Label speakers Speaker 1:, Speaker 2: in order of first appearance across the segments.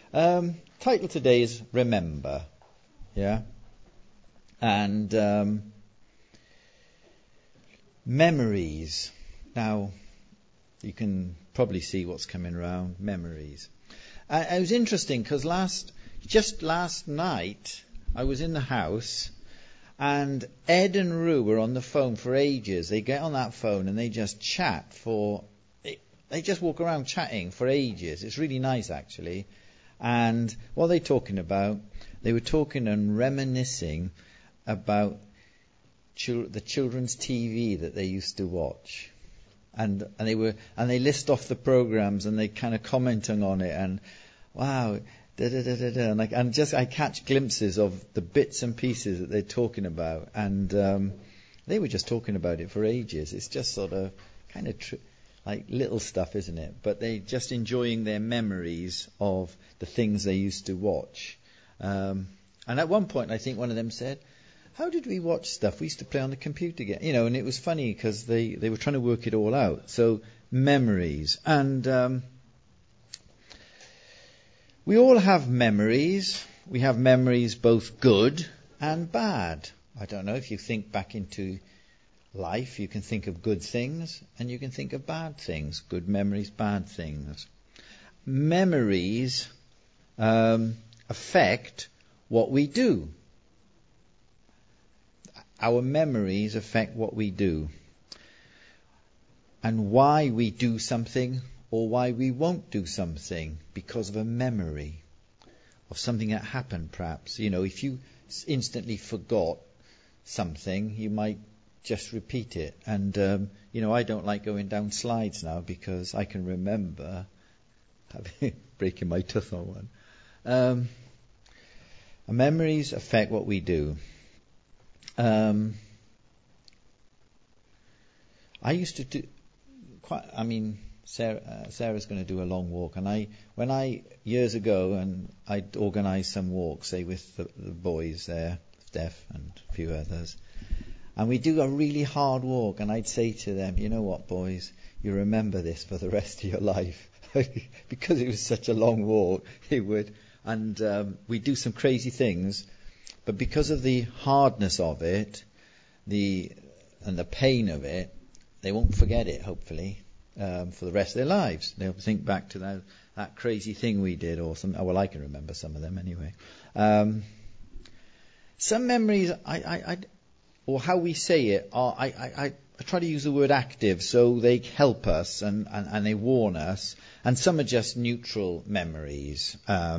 Speaker 1: Title today is Remember. Yeah? And memories. Now, you can probably see what's coming around. Memories. It was interesting because just last night, I was in the house and Ed and Rue were on the phone for ages. They get on that phone and they just chat they just walk around chatting for ages. It's really nice, actually. And what are they talking about? They were talking and reminiscing about the children's TV that they used to watch. And they list off the programs and they kind of commenting on it and wow, and just I catch glimpses of the bits and pieces that they're talking about, and they were just talking about it for ages. It's just sort of kind of like little stuff, isn't it? But they're just enjoying their memories of the things they used to watch. And at one point, I think one of them said, "How did we watch stuff? We used to play on the computer again." And it was funny because they were trying to work it all out. So memories. And we all have memories. We have memories both good and bad. I don't know, if you think back into life, you can think of good things and you can think of bad things. Good memories, bad things. Memories affect what we do. Our memories affect what we do. And why we do something or why we won't do something, because of a memory of something that happened, perhaps. If you instantly forgot something, you might just repeat it. And, I don't like going down slides now because I can remember breaking my tooth on one. Memories affect what we do. I used to do Sarah's going to do a long walk, and years ago, and I'd organise some walks, say with the boys there, Steph and a few others, and we'd do a really hard walk, and I'd say to them, "You know what, boys, you remember this for the rest of your life," because it was such a long walk. It would, and we'd do some crazy things, but because of the hardness of it, and the pain of it, they won't forget it, hopefully. For the rest of their lives. They'll think back to that crazy thing we did or something. Well, I can remember some of them anyway. Some memories, or how we say it, I try to use the word active, so they help us and they warn us. And some are just neutral memories.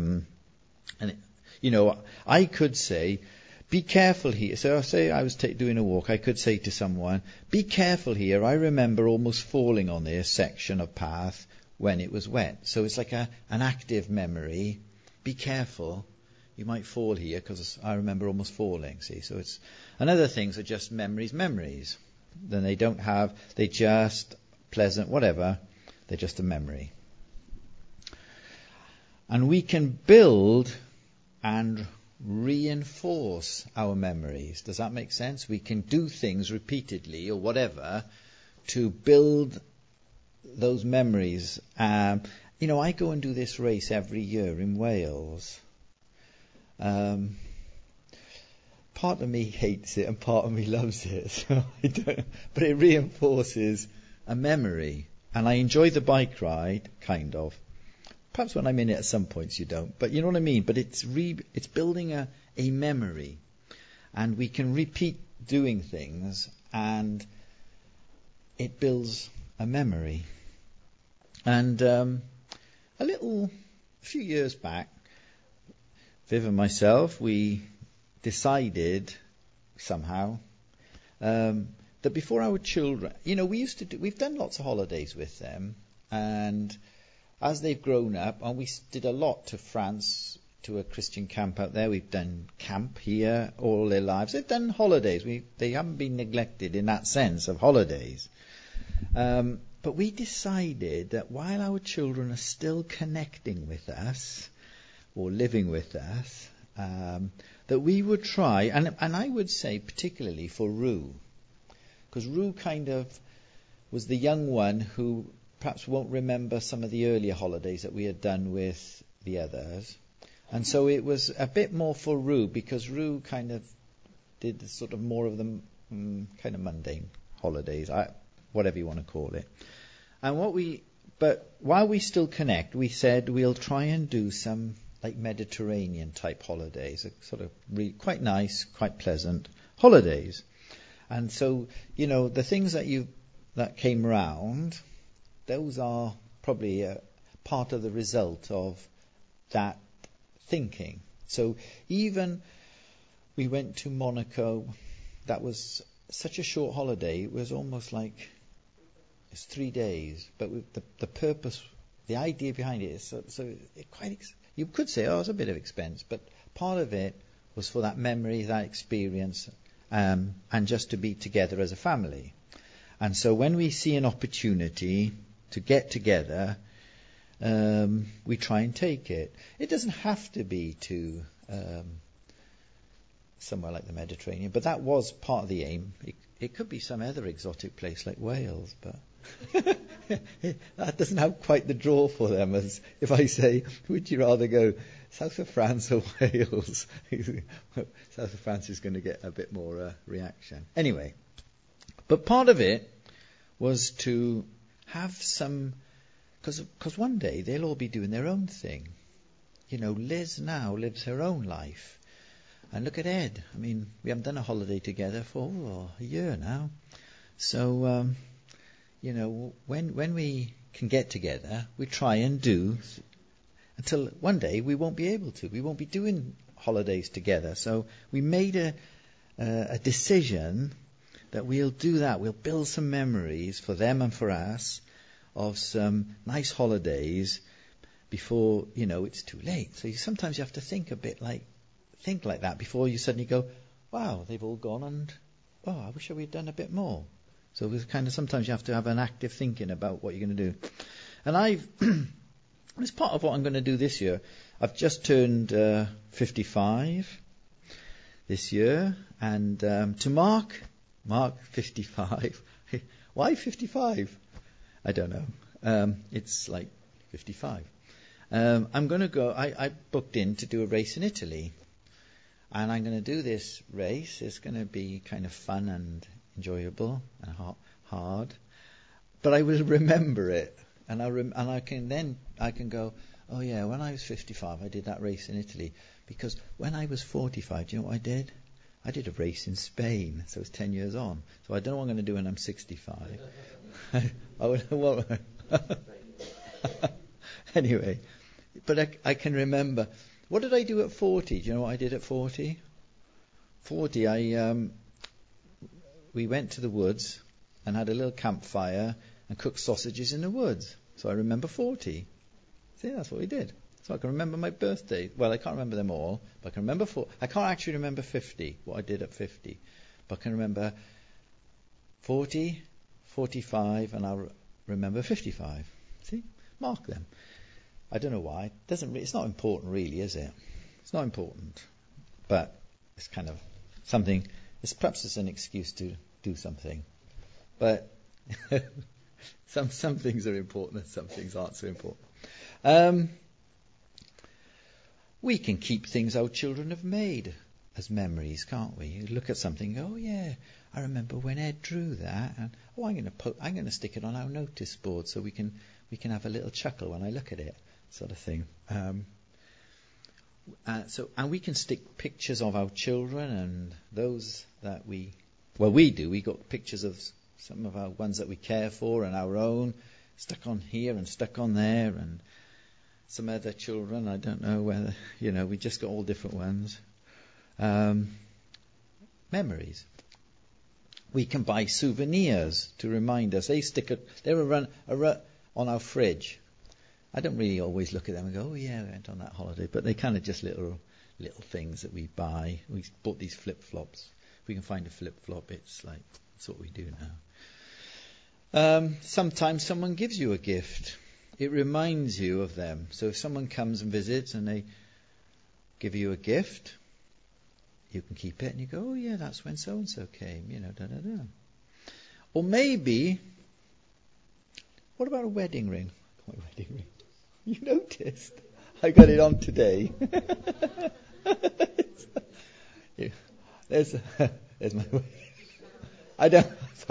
Speaker 1: I could say, "Be careful here." So say I was doing a walk, I could say to someone, "Be careful here. I remember almost falling on this section of path when it was wet." So it's like an active memory. Be careful. You might fall here because I remember almost falling. See, so it's, and other things are just memories. Then they're just pleasant, whatever. They're just a memory. And we can build and reinforce our memories. Does that make sense? We can do things repeatedly or whatever to build those memories. I go and do this race every year in Wales. Part of me hates it and part of me loves it. So but it reinforces a memory. And I enjoy the bike ride, kind of. Perhaps when I'm in it at some points you don't, but you know what I mean. But it's building a memory, and we can repeat doing things, and it builds a memory. And a few years back, Viv and myself, we decided somehow that before our children, we've done lots of holidays with them, and as they've grown up, and we did a lot to France, to a Christian camp out there. We've done camp here all their lives. They've done holidays. They haven't been neglected in that sense of holidays. But we decided that while our children are still connecting with us, or living with us, that we would try, and I would say particularly for Rue, because Rue kind of was the young one who perhaps won't remember some of the earlier holidays that we had done with the others. And so it was a bit more for Rue, because Rue kind of did sort of more of the kind of mundane holidays, whatever you want to call it. But while we still connect, we said we'll try and do some like Mediterranean type holidays, sort of really quite nice, quite pleasant holidays. And so, the things that came round, those are probably part of the result of that thinking. So even we went to Monaco, that was such a short holiday, it was almost like it's 3 days, but the purpose, the idea behind it is you could say, it's a bit of expense, but part of it was for that memory, that experience, and just to be together as a family. And so when we see an opportunity to get together, we try and take it. It doesn't have to be to somewhere like the Mediterranean, but that was part of the aim. It could be some other exotic place like Wales, but that doesn't have quite the draw for them as if I say, would you rather go south of France or Wales? South of France is going to get a bit more reaction. Anyway, but part of it was to have some, because one day they'll all be doing their own thing. Liz now lives her own life. And look at Ed. I mean, we haven't done a holiday together for a year now. So, when we can get together, we try and do, until one day we won't be able to. We won't be doing holidays together. So we made a decision that we'll do that. We'll build some memories for them and for us of some nice holidays before, it's too late. So sometimes you have to think like that before you suddenly go, wow, they've all gone, and I wish we'd done a bit more. So it was sometimes you have to have an active thinking about what you're going to do. And as part of what I'm going to do this year, I've just turned 55 this year, and to mark 55. Why 55? I don't know. It's like 55. I'm going to go. I booked in to do a race in Italy. And I'm going to do this race. It's going to be kind of fun and enjoyable and hard, but I will remember it, and I can go, oh yeah, when I was 55, I did that race in Italy, because when I was 45, do you know what I did? I did a race in Spain, so it's 10 years on. So I don't know what I'm going to do when I'm 65. Anyway, but I can remember. What did I do at 40? Do you know what I did at 40? 40, we went to the woods and had a little campfire and cooked sausages in the woods. So I remember 40. See, that's what we did. So I can remember my birthday. Well, I can't remember them all, but I can remember I can't actually remember 50, what I did at 50. But I can remember 40, 45, and I'll remember 55. See? Mark them. I don't know why. It's not important really, is it? It's not important. But it's kind of something, perhaps it's an excuse to do something. But some things are important and some things aren't so important. We can keep things our children have made as memories, can't we? You look at something and go, oh yeah, I remember when Ed drew that, and I'm going to stick it on our notice board so we can have a little chuckle when I look at it. Sort of thing. And we can stick pictures of our children and those that we do. We got pictures of some of our ones that we care for and our own stuck on here and stuck on there, and some other children. I don't know whether, we just got all different ones. Memories. We can buy souvenirs to remind us. They're on our fridge. I don't really always look at them and go, oh yeah, we went on that holiday, but they're kind of just little things that we buy. We bought these flip-flops. If we can find a flip-flop, it's like, that's what we do now. Sometimes someone gives you a gift. It reminds you of them. So if someone comes and visits and they give you a gift, you can keep it and you go, oh yeah, that's when so-and-so came, da-da-da. Or maybe, what about a wedding ring? What wedding ring? You noticed? I got it on today. There's my. I don't.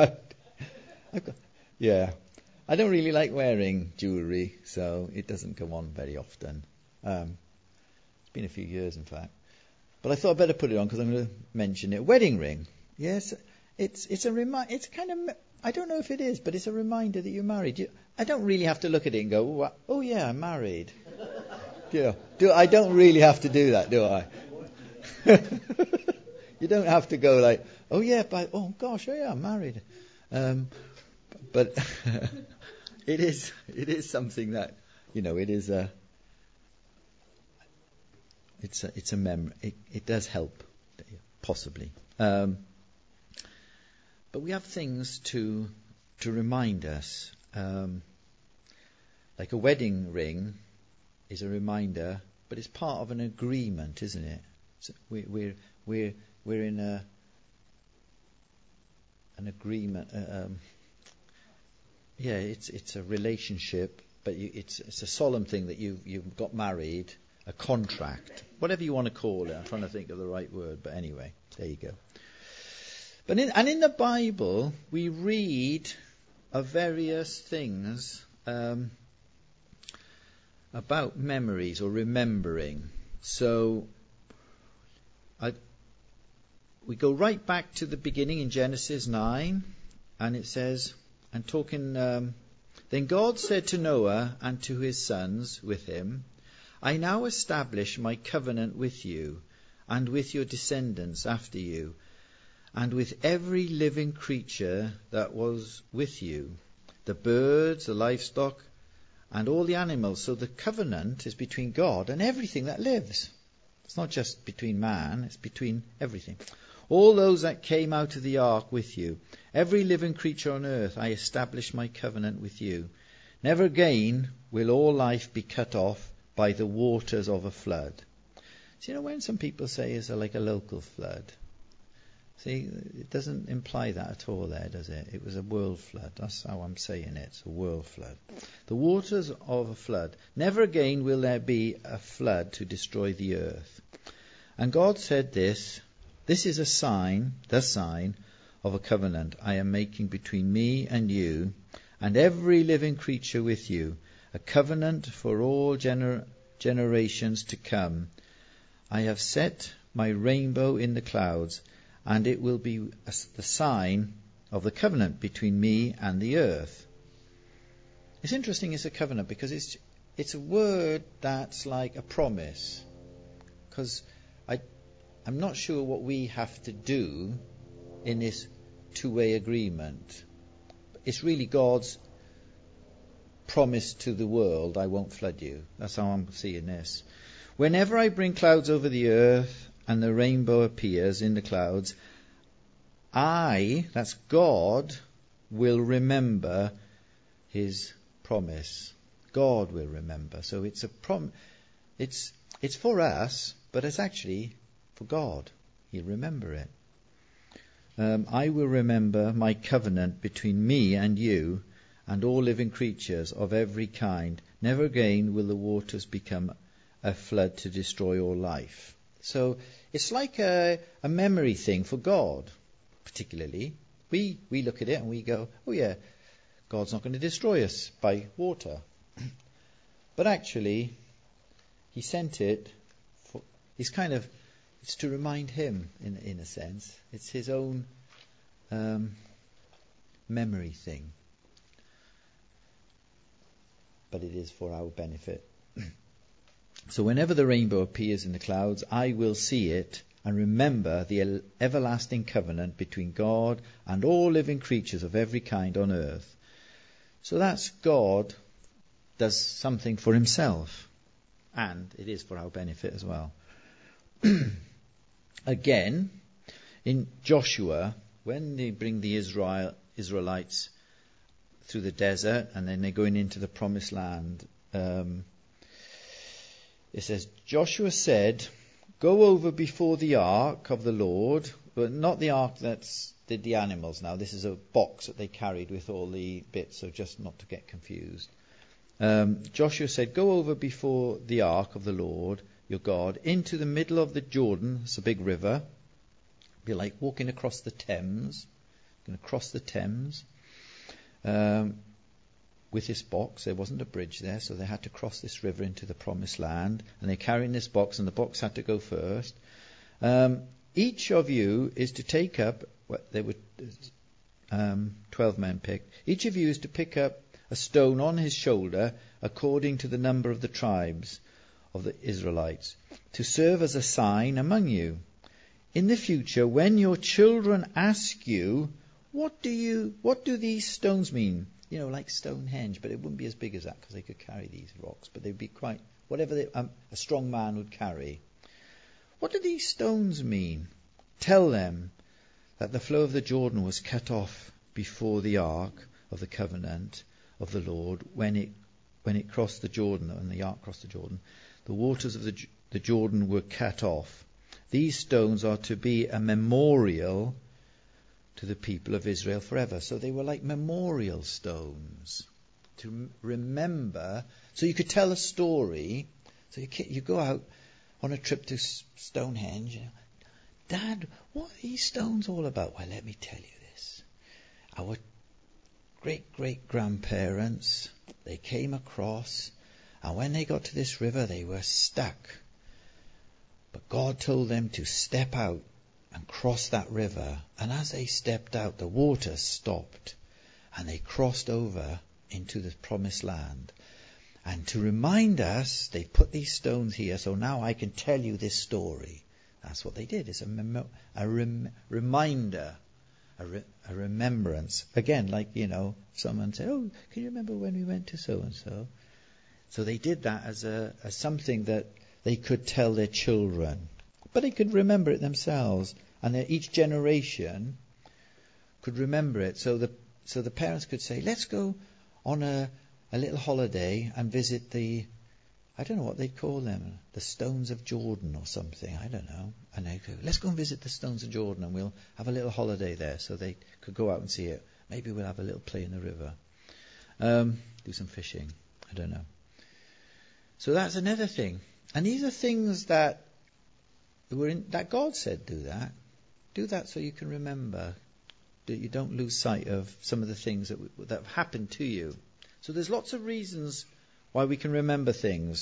Speaker 1: I don't really like wearing jewellery, so it doesn't go on very often. It's been a few years, in fact. But I thought I'd better put it on because I'm going to mention it. Wedding ring. Yes, it's a reminder. It's kind of. I don't know if it is, but it's a reminder that you're married. I don't really have to look at it and go, "Oh yeah, I'm married." I don't really have to do that, do I? You don't have to go like, "Oh yeah, but oh gosh, oh yeah, I'm married." But it is something that it is a. It's a memory. It does help, possibly. But we have things to remind us, like a wedding ring is a reminder, but it's part of an agreement, isn't it? So we're in an agreement. It's a relationship, but it's a solemn thing that you've got married, a contract, whatever you want to call it. I'm trying to think of the right word, but anyway, there you go. But in the Bible, we read of various things about memories or remembering. So we go right back to the beginning in Genesis 9, and it says, then God said to Noah and to his sons with him, I now establish my covenant with you and with your descendants after you, and with every living creature that was with you, the birds, the livestock, and all the animals. So the covenant is between God and everything that lives. It's not just between man, it's between everything. All those that came out of the ark with you, every living creature on earth, I establish my covenant with you. Never again will all life be cut off by the waters of a flood. So, when some people say it's like a local flood, see, it doesn't imply that at all there, does it? It was a world flood. That's how I'm saying it. It's a world flood. The waters of a flood. Never again will there be a flood to destroy the earth. And God said this is a sign, the sign of a covenant I am making between me and you and every living creature with you, a covenant for all generations to come. I have set my rainbow in the clouds, and it will be the sign of the covenant between me and the earth. It's interesting it's a covenant because it's a word that's like a promise. Because I'm not sure what we have to do in this two-way agreement. It's really God's promise to the world, I won't flood you. That's how I'm seeing this. Whenever I bring clouds over the earth and the rainbow appears in the clouds, that's God, will remember his promise. God will remember. So it's a it's for us, but it's actually for God. He'll remember it. I will remember my covenant between me and you and all living creatures of every kind. Never again will the waters become a flood to destroy all life. So it's like a memory thing for God, particularly. We look at it and we go, oh yeah, God's not going to destroy us by water. But actually, he sent it it's to remind him, in a sense. It's his own memory thing. But it is for our benefit. So whenever the rainbow appears in the clouds, I will see it and remember the everlasting covenant between God and all living creatures of every kind on earth. So that's God does something for himself. And it is for our benefit as well. Again, in Joshua, when they bring the Israelites through the desert and then they're going into the promised land, it says, Joshua said, go over before the ark of the Lord, but not the ark that's the animals now. This is a box that they carried with all the bits, so just not to get confused. Joshua said, go over before the ark of the Lord your God into the middle of the Jordan. It's a big river. It'd be like walking across the Thames. Going to cross the Thames with this box. There wasn't a bridge there, so they had to cross this river into the promised land. And they're carrying this box, and the box had to go first. Each of you is to take up, there were 12 men picked. Each of you is to pick up a stone on his shoulder according to the number of the tribes of the Israelites, to serve as a sign among you. In the future, when your children ask you, what do these stones mean? You know, like Stonehenge, but it wouldn't be as big as that because they could carry these rocks, but they'd be quite, whatever a strong man would carry. What do these stones mean? Tell them that the flow of the Jordan was cut off before the ark of the covenant of the Lord when it crossed the Jordan, and the ark crossed the Jordan. The waters of the Jordan were cut off. These stones are to be a memorial to the people of Israel forever. So they were like memorial stones to remember. So you could tell a story. So you go out on a trip to Stonehenge. Dad, what are these stones all about? Well, let me tell you this. Our great-great-grandparents, they came across, and when they got to this river, they were stuck. But God told them to step out and cross that river. And as they stepped out, the water stopped, and they crossed over into the promised land. And to remind us, they put these stones here, so now I can tell you this story. That's what they did. It's a reminder, a remembrance. Again, like, someone said, oh, can you remember when we went to so-and-so? So they did that as something that they could tell their children. But they could remember it themselves. And each generation could remember it. So the parents could say, let's go on a little holiday and visit I don't know what they'd call them, the Stones of Jordan or something, I don't know. And they'd go, let's go and visit the Stones of Jordan and we'll have a little holiday there. So they could go out and see it. Maybe we'll have a little play in the river. Do some fishing. I don't know. So that's another thing. And these are things that that God said do that. Do that so you can remember. That you don't lose sight of some of the things that have happened to you. So there's lots of reasons why we can remember things.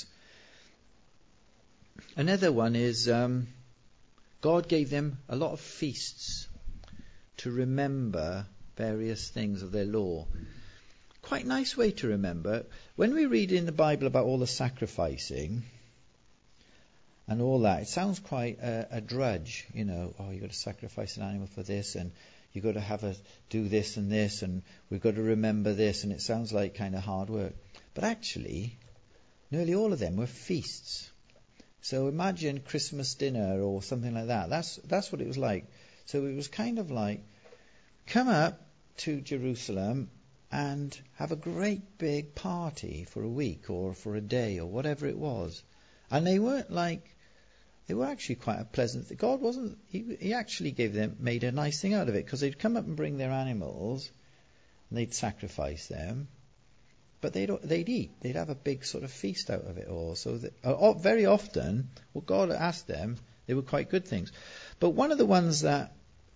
Speaker 1: Another one is God gave them a lot of feasts to remember various things of their law. Quite a nice way to remember. When we read in the Bible about all the sacrificing and all that, it sounds quite a drudge. You've got to sacrifice an animal for this, and you've got to do this, and we've got to remember this, and it sounds like kind of hard work. But actually, nearly all of them were feasts. So imagine Christmas dinner or something like that. That's what it was like. So it was kind of like, come up to Jerusalem and have a great big party for a week or for a day or whatever it was. And they were actually quite a pleasant thing. God wasn't, he actually made a nice thing out of it, because they'd come up and bring their animals and they'd sacrifice them. But they'd eat. They'd have a big sort of feast out of it all. So very often, what God asked them, they were quite good things. But one of the ones that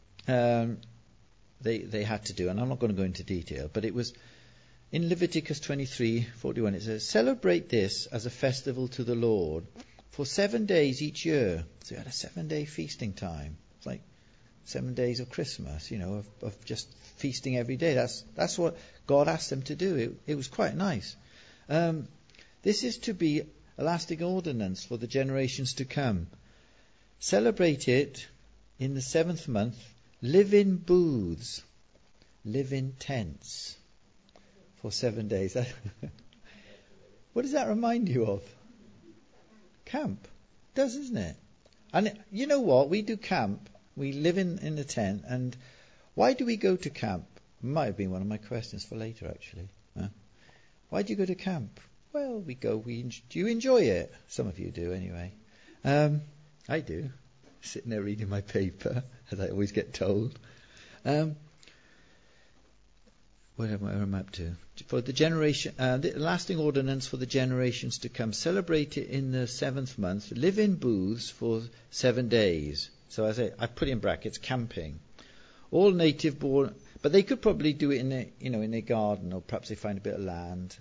Speaker 1: they had to do, and I'm not going to go into detail, but it was in Leviticus 23:41. It says, "Celebrate this as a festival to the Lord for 7 days each year." So you had a 7-day feasting time. It's like 7 days of Christmas, of just feasting every day. That's what God asked them to do. It was quite nice. This is to be a lasting ordinance for the generations to come. Celebrate it in the 7th month. Live in booths. Live in tents for 7 days. What does that remind you of? Camp. It does, isn't it? And you know what? We do camp. We live in the tent. And why do we go to camp? Might have been one of my questions for later, actually. Why do you go to camp? Well, we go. Do you enjoy it? Some of you do, anyway. I do. Sitting there reading my paper, as I always get told. where am I up to? For the generation, the lasting ordinance for the generations to come. Celebrate it in the 7th month. Live in booths for 7 days. So I put in brackets camping. All native born, but they could probably do it in their garden, or perhaps they find a bit of land.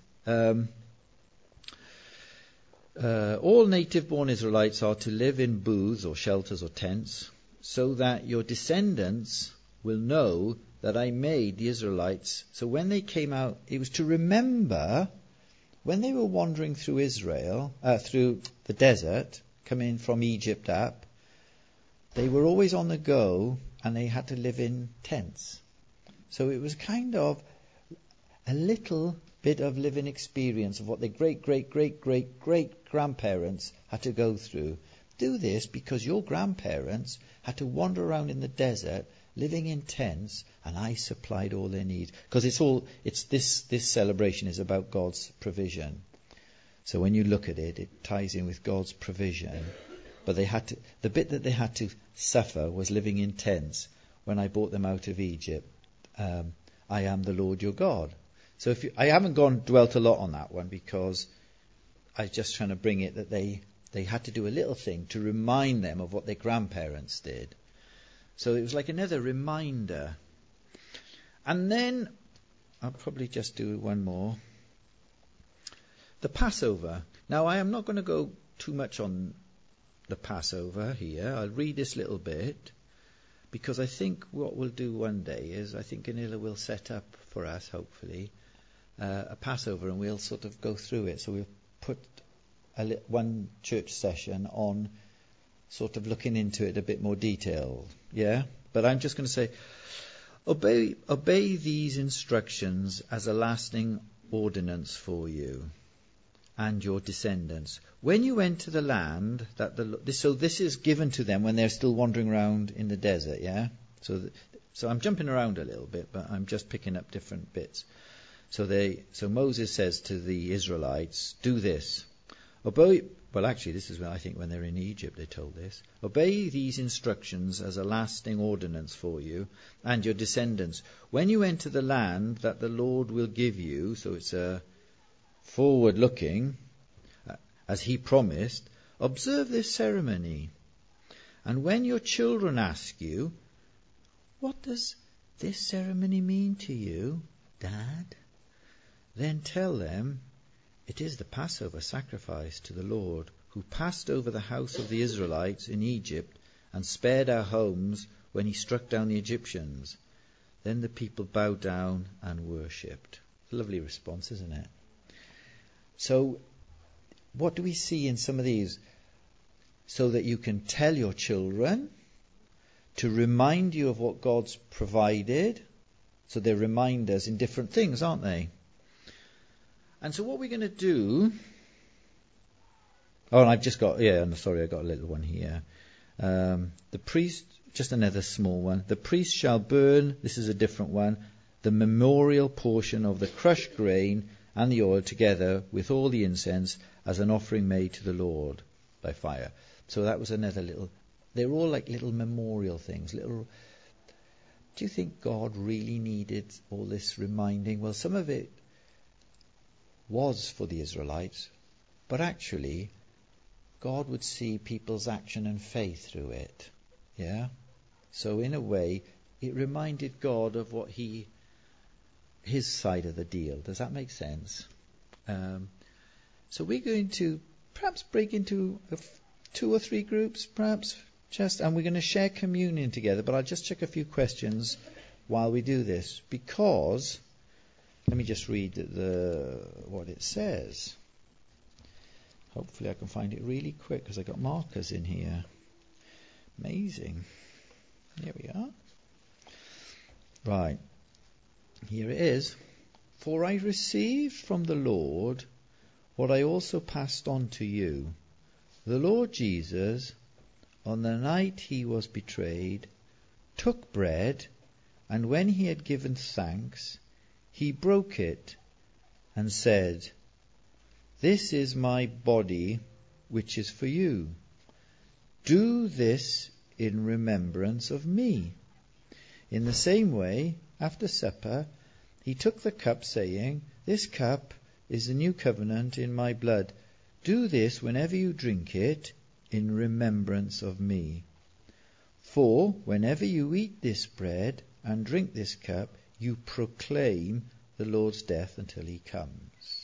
Speaker 1: All native-born Israelites are to live in booths or shelters or tents, so that your descendants will know that I made the Israelites. So when they came out, it was to remember when they were wandering through Israel, through the desert, coming from Egypt up, they were always on the go and they had to live in tents. So it was kind of a little bit of living experience of what their great-great-great-great-great-grandparents had to go through. Do this because your grandparents had to wander around in the desert, living in tents, and I supplied all their needs. Because this celebration is about God's provision. So when you look at it, it ties in with God's provision. But the bit that they had to suffer was living in tents when I brought them out of Egypt. I am the Lord your God. So I haven't dwelt a lot on that one because I was just trying to bring it that they had to do a little thing to remind them of what their grandparents did. So it was like another reminder. And then I'll probably just do one more. The Passover. Now I am not going to go too much on the Passover here. I'll read this little bit because I think what we'll do one day is I think Anila will set up for us, hopefully, a Passover, and we'll sort of go through it. So we'll put one church session on sort of looking into it a bit more detail. Yeah? But I'm just going to say, obey these instructions as a lasting ordinance for you and your descendants. When you enter the land that so this is given to them when they're still wandering around in the desert, yeah? So I'm jumping around a little bit, but I'm just picking up different bits. So Moses says to the Israelites, do this. This is when they're in Egypt they told this. Obey these instructions as a lasting ordinance for you and your descendants. When you enter the land that the Lord will give you, so it's a forward-looking, as he promised, observe this ceremony. And when your children ask you, what does this ceremony mean to you, Dad? Then tell them, it is the Passover sacrifice to the Lord, who passed over the house of the Israelites in Egypt and spared our homes when he struck down the Egyptians. Then the people bowed down and worshipped. Lovely response, isn't it? So, what do we see in some of these? So that you can tell your children to remind you of what God's provided. So they're reminders in different things, aren't they? And so what we're going to do... Oh, and I got a little one here. The priest, just another small one. The priest shall burn, this is a different one, the memorial portion of the crushed grain and the oil together with all the incense as an offering made to the Lord by fire. So that was another little... They're all like little memorial things. Do you think God really needed all this reminding? Well, some of it was for the Israelites, but actually God would see people's action and faith through it. Yeah? So in a way, it reminded God of what his side of the deal. Does that make sense? So we're going to perhaps break into 2 or 3 groups, perhaps, and we're going to share communion together, but I'll just check a few questions while we do this, because... Let me just read what it says. Hopefully I can find it really quick because I got markers in here. Amazing. Here we are. Right. Here it is. For I received from the Lord what I also passed on to you. The Lord Jesus, on the night he was betrayed, took bread, and when he had given thanks, he broke it and said, this is my body, which is for you. Do this in remembrance of me. In the same way, after supper, he took the cup, saying, "This cup is the new covenant in my blood. Do this whenever you drink it in remembrance of me. For whenever you eat this bread and drink this cup, you proclaim the Lord's death until he comes."